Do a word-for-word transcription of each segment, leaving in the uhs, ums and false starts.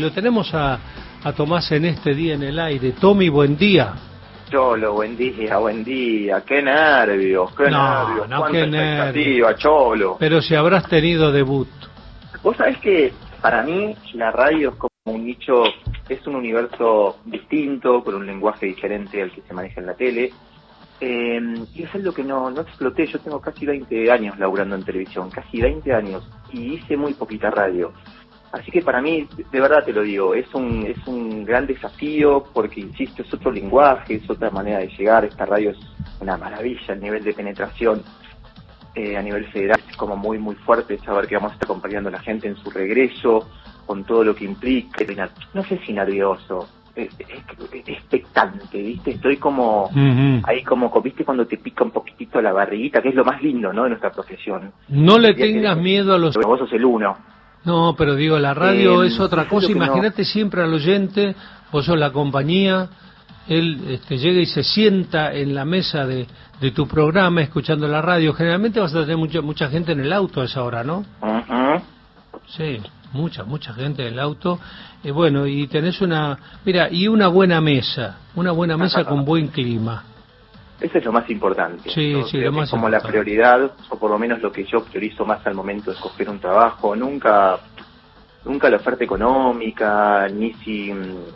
lo tenemos a, a Tomás en este día en el aire. Tommy, buen día. Cholo, buen día, buen día. Qué nervios, qué no, nervios. No, cuánta qué expectativa, nervios. Cholo. Pero si habrás tenido debut. Vos sabés que para mí la radio es como un nicho, es un universo distinto, con un lenguaje diferente al que se maneja en la tele. Eh, y es algo que no, no exploté. Yo tengo casi veinte años laburando en televisión, casi veinte años, y hice muy poquita radio. Así que para mí, de verdad te lo digo, es un es un gran desafío, porque insisto, es otro lenguaje, es otra manera de llegar. Esta radio es una maravilla, el nivel de penetración eh, a nivel federal es como muy muy fuerte, saber que vamos a estar acompañando a la gente en su regreso, con todo lo que implica. No sé si nervioso, es, es, expectante, ¿viste? Estoy como, uh-huh. ahí como, ¿viste? Cuando te pica un poquitito la barriguita, que es lo más lindo, ¿no?, de nuestra profesión. No le tengas que, miedo a los... Vos sos el uno. No, pero digo, la radio eh, es otra cosa. Imagínate no. siempre al oyente, vos sos la compañía, él este, llega y se sienta en la mesa de, de tu programa escuchando la radio. Generalmente vas a tener mucha mucha gente en el auto a esa hora, ¿no? Uh-huh. Sí, mucha, mucha gente en el auto. Eh, bueno, y tenés una... Mira, y una buena mesa, una buena mesa con buen clima. Eso es lo más importante. Sí, ¿no? sí, Creo lo más es como importante. La prioridad, o por lo menos lo que yo priorizo más al momento de escoger un trabajo. Nunca nunca la oferta económica, ni si...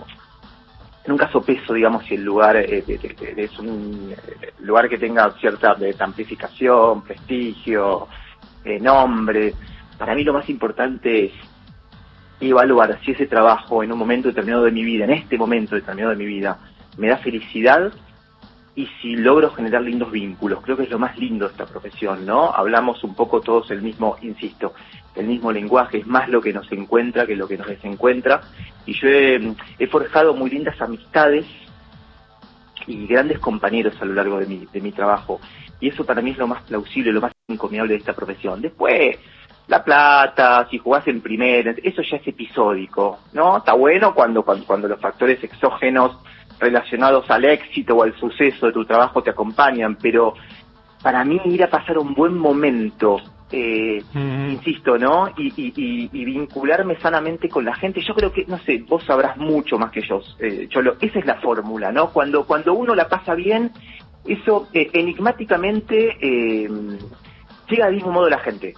Nunca sopeso, digamos, si el lugar eh, es un lugar que tenga cierta de amplificación, prestigio, eh, nombre. Para mí lo más importante es evaluar si ese trabajo en un momento determinado de mi vida, en este momento determinado de mi vida, me da felicidad, y si logro generar lindos vínculos. Creo que es lo más lindo de esta profesión, ¿no? Hablamos un poco todos el mismo, insisto, el mismo lenguaje, es más lo que nos encuentra que lo que nos desencuentra, y yo he, he forjado muy lindas amistades y grandes compañeros a lo largo de mi, de mi trabajo, y eso para mí es lo más plausible, lo más encomiable de esta profesión. Después, la plata, si jugás en primera, eso ya es episódico, ¿no? Está bueno cuando, cuando, cuando los factores exógenos relacionados al éxito o al suceso de tu trabajo te acompañan, pero para mí ir a pasar un buen momento, eh, mm. insisto, ¿no? Y, y, y, y vincularme sanamente con la gente. Yo creo que, no sé, vos sabrás mucho más que yo, eh, Cholo, esa es la fórmula, ¿no? Cuando, cuando uno la pasa bien, eso eh, enigmáticamente eh, llega al mismo modo la gente.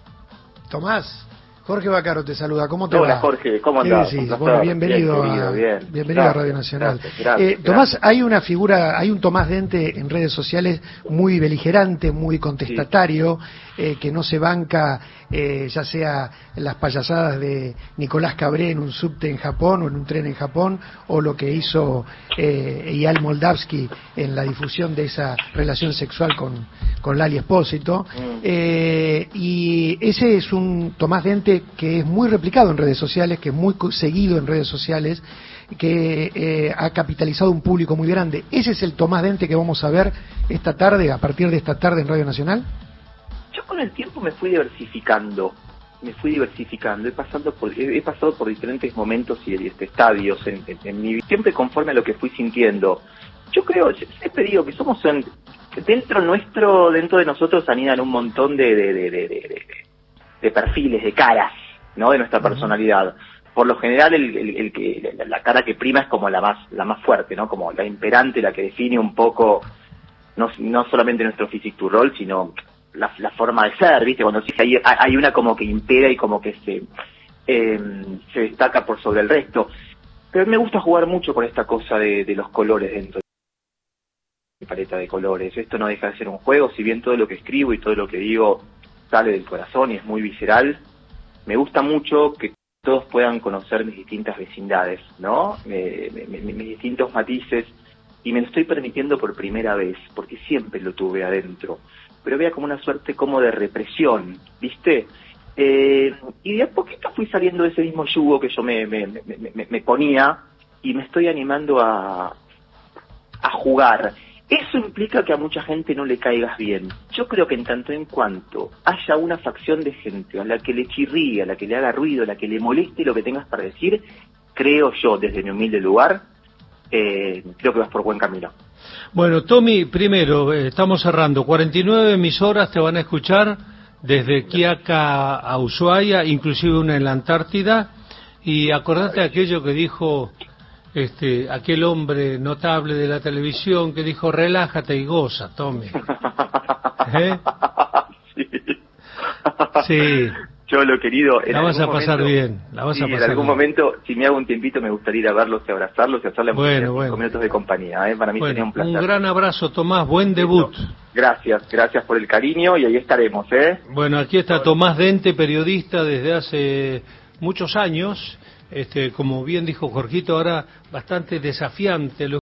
Tomás, Jorge Vaccaro te saluda, ¿cómo te Hola, va? Jorge, ¿cómo andás? Sí, bueno, bienvenido, bien, querido, a, bien. bienvenido gracias, a Radio Nacional. Gracias, gracias, eh, Tomás, gracias. hay una figura, hay un Tomás Dente en redes sociales muy beligerante, muy contestatario, sí. eh, que no se banca, eh, ya sea las payasadas de Nicolás Cabré en un subte en Japón o en un tren en Japón, o lo que hizo eh, Eyal Moldavsky en la difusión de esa relación sexual con, con Lali Espósito. Mm. Eh, y ese es un Tomás Dente que es muy replicado en redes sociales, que es muy seguido en redes sociales, que eh, ha capitalizado un público muy grande. ¿Ese es el Tomás Dente que vamos a ver esta tarde, a partir de esta tarde en Radio Nacional? Yo con el tiempo me fui diversificando, me fui diversificando, he pasado por, he, he pasado por diferentes momentos y este, estadios en, en, en mi vida, siempre conforme a lo que fui sintiendo. Yo creo, siempre digo que somos en, dentro nuestro, dentro de nosotros anidan un montón de, de, de, de, de, de perfiles, de caras, ¿no?, de nuestra personalidad. Por lo general el, el, el que la, la cara que prima es como la más la más fuerte, ¿no?, como la imperante, la que define un poco no, no solamente nuestro physique to role, sino la, la forma de ser, ¿viste? Cuando hay, hay una como que impera y como que se eh, se destaca por sobre el resto. Pero me gusta jugar mucho con esta cosa de, de los colores dentro de mi paleta de colores. Esto no deja de ser un juego, si bien todo lo que escribo y todo lo que digo sale del corazón y es muy visceral. Me gusta mucho que todos puedan conocer mis distintas vecindades, ¿no? Eh, mis, mis distintos matices, y me lo estoy permitiendo por primera vez, porque siempre lo tuve adentro, pero vea como una suerte como de represión, ¿viste? Eh, y de a poquito fui saliendo de ese mismo yugo que yo me, me, me, me, me ponía, y me estoy animando a, a jugar. Eso implica que a mucha gente no le caigas bien. Yo creo que en tanto en cuanto haya una facción de gente a la que le chirríe, a la que le haga ruido, a la que le moleste lo que tengas para decir, creo yo, desde mi humilde lugar, eh, creo que vas por buen camino. Bueno, Tommy, primero, eh, estamos cerrando. cuarenta y nueve emisoras te van a escuchar desde Quiaca a Ushuaia, inclusive una en la Antártida. Y acordate aquello que dijo este aquel hombre notable de la televisión que dijo, relájate y goza, Tommy. ¿Eh? Sí. Sí. Cholo, querido, en la vas a pasar momento, bien, la vas sí, a pasar en algún bien. momento, si me hago un tiempito, me gustaría ir a verlos y abrazarlos y hacerle bueno, cinco bueno. minutos de compañía, ¿eh? Para mí bueno, sería un placer. Un gran abrazo, Tomás, buen debut. Gracias, gracias por el cariño y ahí estaremos, ¿eh? Bueno, aquí está Tomás Dente, periodista desde hace muchos años, este, como bien dijo Jorgito, ahora bastante desafiante.